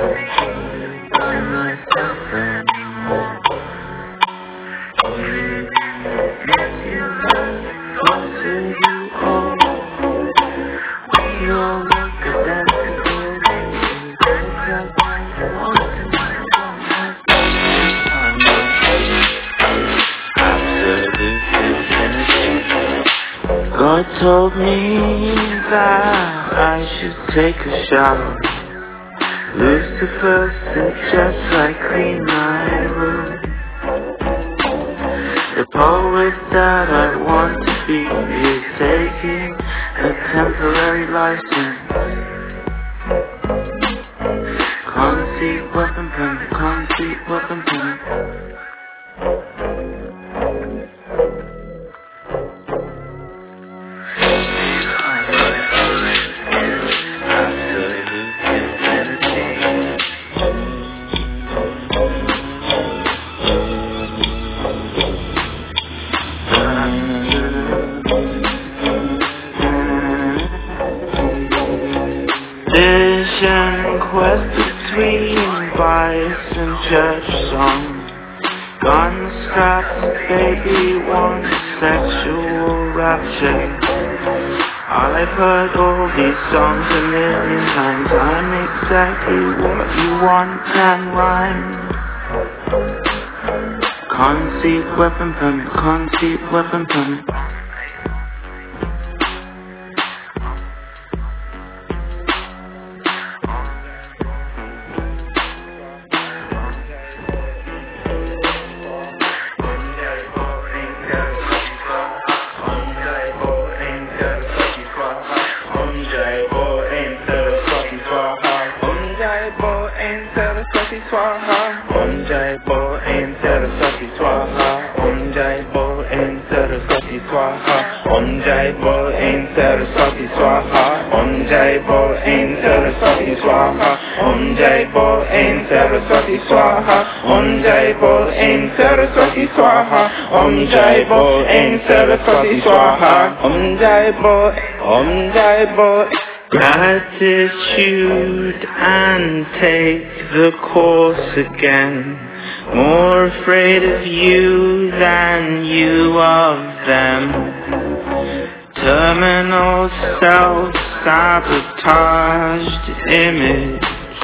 by myself anymore. If you look closer, you all, we all look identical. Absolute infinity. God told me that I should take a shower. Lucifer said just like clean my room. The poet that I want to be is taking a temporary license. Conceit weapon permit, conceit weapon permit. Vision quest between bias and church songs. Gun scraps, baby wants sexual rapture. I've heard all these songs a million times. I'm exactly what you want and rhyme. Conceit weapon permit, conceit weapon permit. Om Jai Bo Aim Saraswati Swaha. Om Jai Bo Aim Saraswati Swaha. Om Jai Bo Aim Saraswati Swaha. Om Jai Bo Aim Saraswati Swaha. Om Jai Bo Aim Saraswati Swaha. Om Jai Bo Aim Saraswati Swaha. Om Jai Bo Aim Saraswati Swaha. Om Jai Bo. Gratitude and take the course again. More afraid of you than you of them. Terminal self-sabotaged image.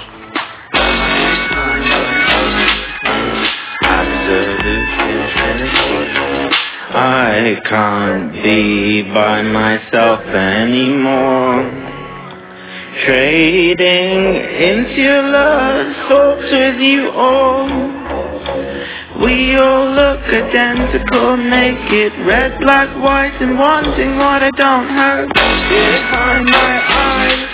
Absolute infinity. I can't be by myself anymore. Trading insular thoughts with you all. We all look identical, naked, red, black, white, and wanting what I don't have behind my eyes.